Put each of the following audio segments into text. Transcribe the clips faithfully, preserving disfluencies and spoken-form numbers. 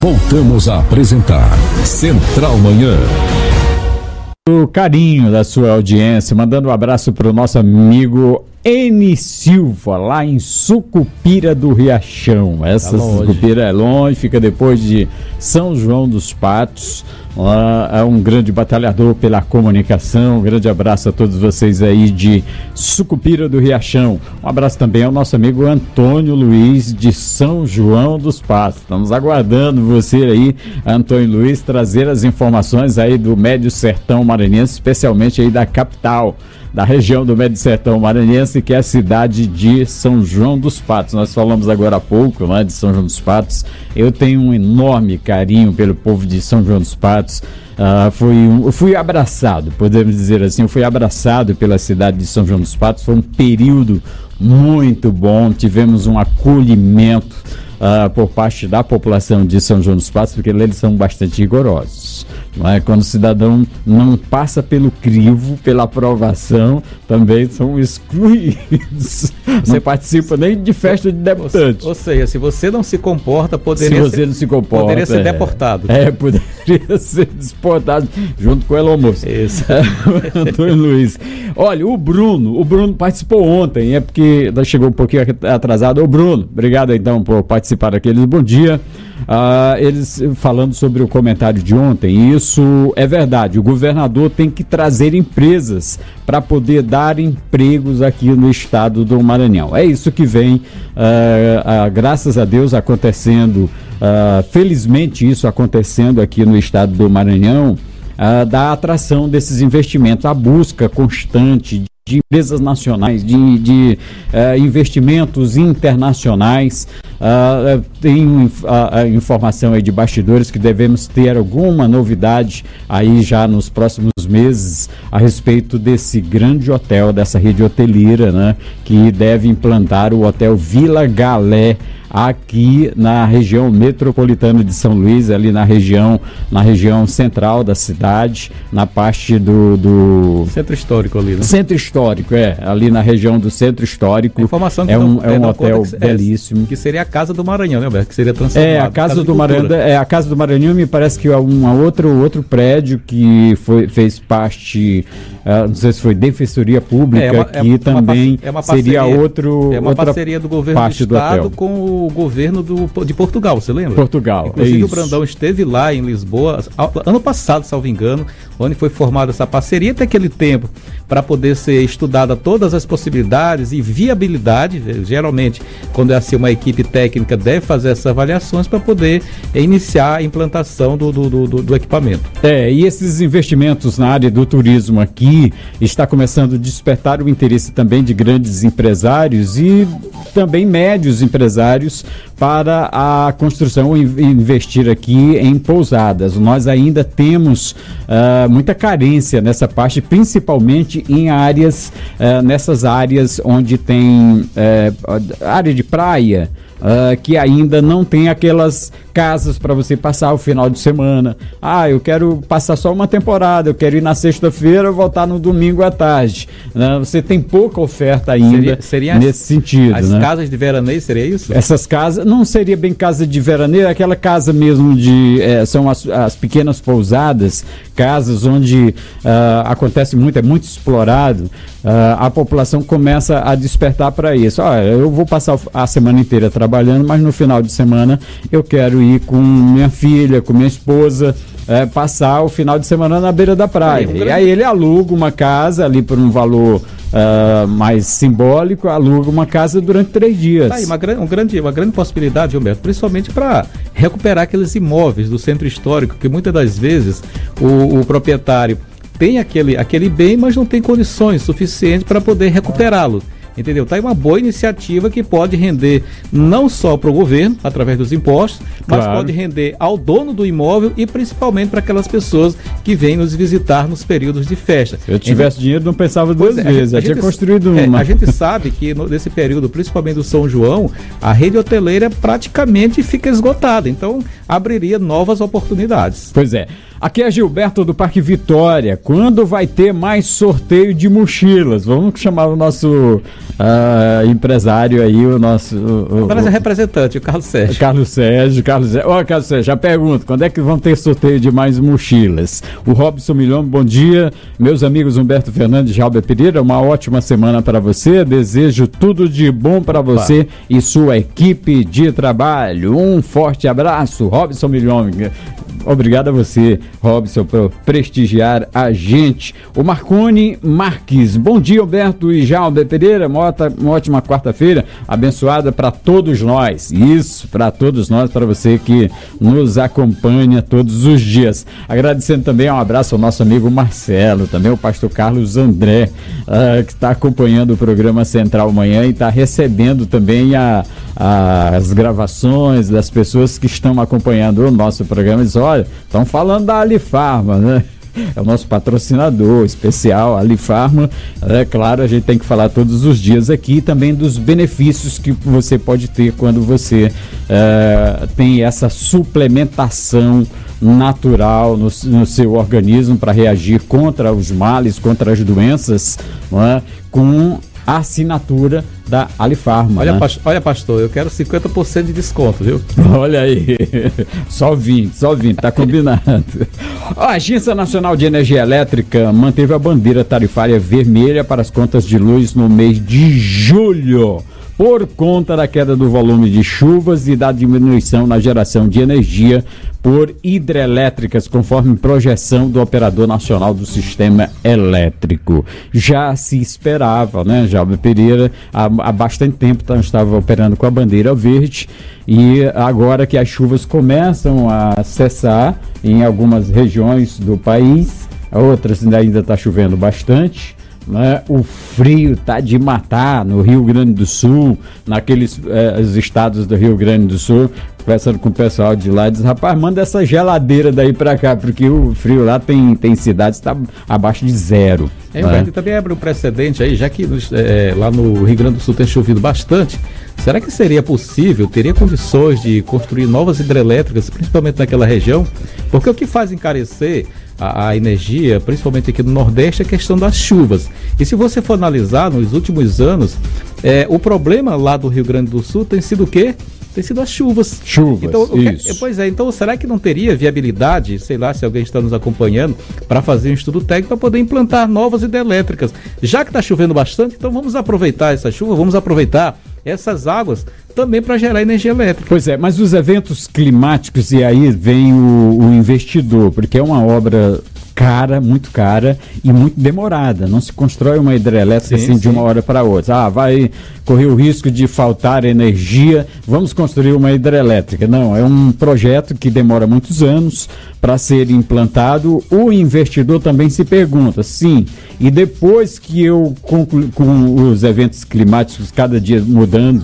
Voltamos a apresentar Central Manhã. O carinho da sua audiência, mandando um abraço para o nosso amigo N. Silva, lá em Sucupira do Riachão. Essa tá Sucupira é longe, fica depois de São João dos Patos. Uh, é um grande batalhador pela comunicação. Um grande abraço a todos vocês aí de Sucupira do Riachão. Um abraço também ao nosso amigo Antônio Luiz de São João dos Patos. Estamos aguardando você aí, Antônio Luiz, trazer as informações aí do Médio Sertão Maranhense, especialmente aí da capital, da região do Médio Sertão Maranhense, que é a cidade de São João dos Patos. Nós falamos agora há pouco, né, de São João dos Patos. Eu tenho um enorme carinho pelo povo de São João dos Patos. Uh, fui, um, fui abraçado, podemos dizer assim, eu fui abraçado pela cidade de São João dos Patos. Foi um período muito bom, tivemos um acolhimento uh, por parte da população de São João dos Patos, porque eles são bastante rigorosos. Mas quando o cidadão não passa pelo crivo, pela aprovação, também são excluídos. Você não participa nem de festa de deputante. Ou, ou seja, se você não se comporta, poderia, se você ser, não se comporta, poderia ser é, deportado. É, poderia ser deportado junto com o Elon Musk. Isso. Antônio Luiz. Olha, o Bruno, o Bruno participou ontem, é porque chegou um pouquinho atrasado. Ô Bruno, obrigado então por participar aqui. Bom dia. Uh, eles falando sobre o comentário de ontem, isso é verdade, o governador tem que trazer empresas para poder dar empregos aqui no estado do Maranhão. É isso que vem, uh, uh, graças a Deus, acontecendo, uh, felizmente isso acontecendo aqui no estado do Maranhão, uh, da atração desses investimentos, a busca constante de empresas nacionais, de, de uh, investimentos internacionais. Uh, tem uh, a informação aí de bastidores que devemos ter alguma novidade aí já nos próximos meses a respeito desse grande hotel, dessa rede hoteleira, né, que deve implantar o Hotel Vila Galé aqui na região metropolitana de São Luís, ali na região, na região central da cidade, na parte do, do... Centro Histórico ali, né? Centro Histórico, é, ali na região do Centro Histórico. A informação que é um, não, é um hotel que, belíssimo. É, que seria a Casa do Maranhão, né, Alberto? Que seria transformada. É, a Casa, casa do Maranhão, é, a Casa do Maranhão me parece que é um outro, outro prédio que foi, fez parte, uh, não sei se foi Defensoria Pública, é uma, que é uma, também é uma parceria, seria outro, é uma outra parceria do governo do estado do com o governo do, de Portugal, você lembra? Portugal, inclusive é o Brandão esteve lá em Lisboa ano passado, salvo engano, onde foi formada essa parceria. Até aquele tempo, para poder ser estudada todas as possibilidades e viabilidade. Geralmente, quando é assim, uma equipe técnica deve fazer essas avaliações para poder iniciar a implantação do, do, do, do equipamento. É, e esses investimentos na área do turismo aqui está começando a despertar o interesse também de grandes empresários e também médios empresários para a construção e investir aqui em pousadas. Nós ainda temos uh, muita carência nessa parte, principalmente em áreas, uh, nessas áreas onde tem uh, área de praia, Uh, que ainda não tem aquelas casas para você passar o final de semana. Ah, eu quero passar só uma temporada, eu quero ir na sexta-feira e voltar no domingo à tarde. Uh, você tem pouca oferta ainda seria, seria nesse as, sentido. As né? casas de veraneio, seria isso? Essas casas, não seria bem casa de veraneio, é aquela casa mesmo de, é, são as, as pequenas pousadas, casas onde uh, acontece muito, é muito explorado. Uh, a população começa a despertar para isso. Olha, eu vou passar a semana inteira trabalhando, mas no final de semana eu quero ir com minha filha, com minha esposa, é, passar o final de semana na beira da praia. Aí, um grande... E aí ele aluga uma casa ali por um valor uh, mais simbólico, aluga uma casa durante três dias. Tá aí, uma, um grande, uma grande possibilidade, Humberto, principalmente para recuperar aqueles imóveis do centro histórico, que muitas das vezes o, o proprietário tem aquele, aquele bem, mas não tem condições suficientes para poder recuperá-lo. Entendeu? Tá aí uma boa iniciativa que pode render não só para o governo, através dos impostos, mas claro, pode render ao dono do imóvel e principalmente para aquelas pessoas que vêm nos visitar nos períodos de festa. Se eu tivesse então, dinheiro, não pensava duas é, vezes, já tinha construído é, uma. A gente sabe que no, nesse período, principalmente do São João, a rede hoteleira praticamente fica esgotada, então abriria novas oportunidades. Pois é. Aqui é Gilberto do Parque Vitória. Quando vai ter mais sorteio de mochilas? Vamos chamar o nosso uh, empresário aí, o nosso... O, o, o representante, o Carlos Sérgio. Carlos Sérgio, Carlos Sérgio. Ó, Carlos Sérgio, já pergunto, quando é que vão ter sorteio de mais mochilas? O Robson Milhão, bom dia. Meus amigos Humberto Fernandes e Jalber Pereira, uma ótima semana para você. Desejo tudo de bom para você e sua equipe de trabalho. Um forte abraço, Robson Milhão. Obrigado a você, Robson, por prestigiar a gente. O Marconi Marques, bom dia, Humberto e Jalber Pereira, uma, uma ótima quarta-feira, abençoada para todos nós. Isso, para todos nós, para você que nos acompanha todos os dias. Agradecendo também um abraço ao nosso amigo Marcelo, também o pastor Carlos André, uh, que está acompanhando o programa Central Manhã e está recebendo também a, a, as gravações das pessoas que estão acompanhando o nosso programa. Diz, olha, estão falando da Alifarma, né? É o nosso patrocinador especial, Alifarma. É claro, a gente tem que falar todos os dias aqui também dos benefícios que você pode ter quando você é, tem essa suplementação natural no, no seu organismo para reagir contra os males, contra as doenças, não é? Com a assinatura da Alifarma. Olha, né? pastor, olha, pastor, eu quero cinquenta por cento de desconto, viu? Olha aí, só vinte, só vinte, tá combinado. A Agência Nacional de Energia Elétrica manteve a bandeira tarifária vermelha para as contas de luz no mês de julho, por conta da queda do volume de chuvas e da diminuição na geração de energia por hidrelétricas, conforme projeção do Operador Nacional do Sistema Elétrico. Já se esperava, né, Jalber Pereira, há, há bastante tempo estava operando com a bandeira verde, e agora que as chuvas começam a cessar em algumas regiões do país, outras ainda está chovendo bastante, né? O frio tá de matar no Rio Grande do Sul, naqueles eh, os estados do Rio Grande do Sul, conversando com o pessoal de lá, diz, rapaz, manda essa geladeira daí pra cá, porque o frio lá tem, tem cidades que tá abaixo de zero. É, né? E também abre um precedente aí, já que é, lá no Rio Grande do Sul tem chovido bastante, será que seria possível, teria condições de construir novas hidrelétricas, principalmente naquela região? Porque o que faz encarecer a, a energia, principalmente aqui no Nordeste, é a questão das chuvas. E se você for analisar, nos últimos anos, é, o problema lá do Rio Grande do Sul tem sido o quê? Tem sido as chuvas. Chuvas, então, isso. Que, pois é, então será que não teria viabilidade, sei lá, se alguém está nos acompanhando, para fazer um estudo técnico para poder implantar novas hidrelétricas? Já que está chovendo bastante, então vamos aproveitar essa chuva, vamos aproveitar essas águas também para gerar energia elétrica. Pois é, mas os eventos climáticos, e aí vem o, o investidor, porque é uma obra cara, muito cara e muito demorada. Não se constrói uma hidrelétrica sim, assim sim. de uma hora para outra. Ah, vai correr o risco de faltar energia, vamos construir uma hidrelétrica. Não, é um projeto que demora muitos anos para ser implantado. O investidor também se pergunta, sim, e depois que eu concluo com os eventos climáticos cada dia mudando,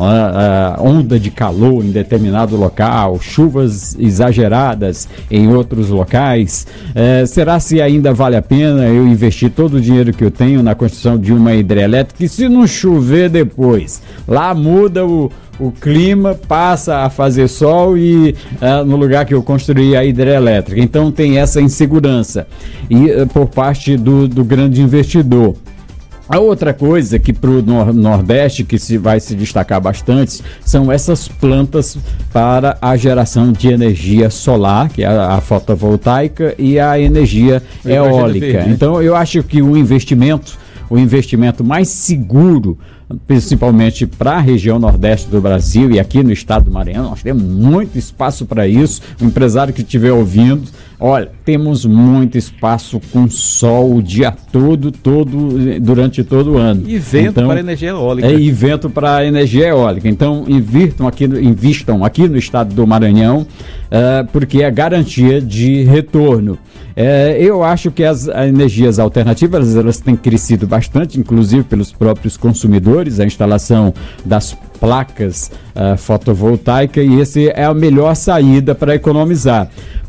a onda de calor em determinado local, chuvas exageradas em outros locais, é, será se ainda vale a pena eu investir todo o dinheiro que eu tenho na construção de uma hidrelétrica? E se não chover depois, lá muda o, o clima, passa a fazer sol e é, no lugar que eu construí a hidrelétrica, então tem essa insegurança e é, por parte do, do grande investidor. A outra coisa que para o nor- Nordeste, que se vai se destacar bastante, são essas plantas para a geração de energia solar, que é a, a fotovoltaica, e a energia eu eólica. Então, eu acho que o investimento, o investimento mais seguro, principalmente para a região Nordeste do Brasil e aqui no estado do Maranhão, nós temos muito espaço para isso. O empresário que estiver ouvindo, olha, temos muito espaço com sol o dia todo, todo durante todo o ano. E vento então, para energia eólica. É, e vento para energia eólica. Então, invirtam aqui, invistam aqui no estado do Maranhão, uh, porque é garantia de retorno. É, eu acho que as energias alternativas, elas têm crescido bastante, inclusive pelos próprios consumidores, a instalação das placas uh, fotovoltaicas, e essa é a melhor saída para economizar.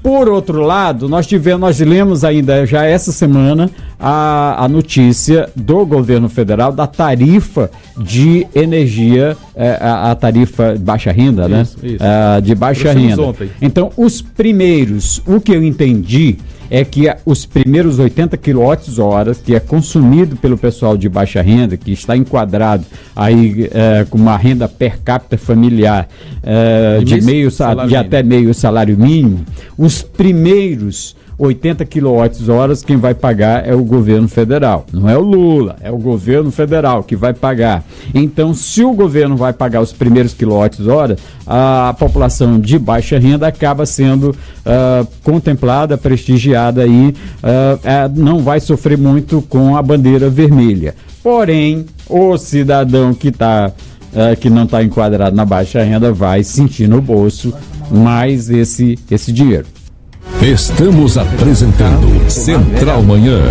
Por outro lado, nós tivemos, nós lemos ainda já essa semana a, a notícia do governo federal da tarifa de energia, é, a, a tarifa baixa renda, né? Isso, isso. Uh, de baixa renda. Ontem. Então, os primeiros, o que eu entendi é que os primeiros oitenta quilowatt-hora que é consumido pelo pessoal de baixa renda, que está enquadrado aí é, com uma renda per capita familiar é, de, meio, de até meio salário mínimo, os primeiros oitenta quilowatt-hora quem vai pagar é o governo federal. Não é o Lula, é o governo federal que vai pagar. Então, se o governo vai pagar os primeiros quilowatt-hora, a população de baixa renda acaba sendo uh, contemplada, prestigiada e uh, uh, não vai sofrer muito com a bandeira vermelha. Porém, o cidadão que, tá, uh, que não está enquadrado na baixa renda vai sentir no bolso mais esse, esse dinheiro. Estamos apresentando Central Manhã.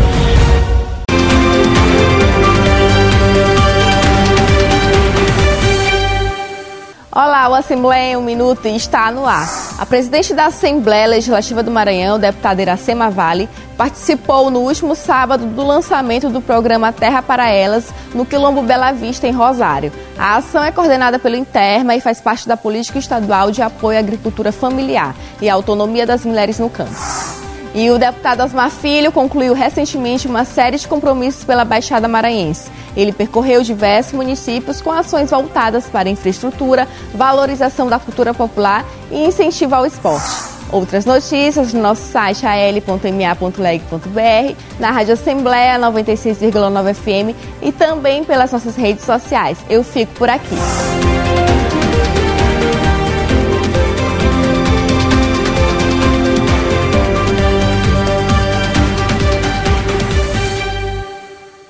Olá, o Assembleia em um Minuto está no ar. A presidente da Assembleia Legislativa do Maranhão, deputada Iracema Vale, participou no último sábado do lançamento do programa Terra para Elas, no Quilombo Bela Vista, em Rosário. A ação é coordenada pelo Interma e faz parte da política estadual de apoio à agricultura familiar e à autonomia das mulheres no campo. E o deputado Osmar Filho concluiu recentemente uma série de compromissos pela Baixada Maranhense. Ele percorreu diversos municípios com ações voltadas para infraestrutura, valorização da cultura popular e incentivo ao esporte. Outras notícias no nosso site a l ponto m a ponto leg ponto b r, na Rádio Assembleia noventa e seis vírgula nove F M e também pelas nossas redes sociais. Eu fico por aqui.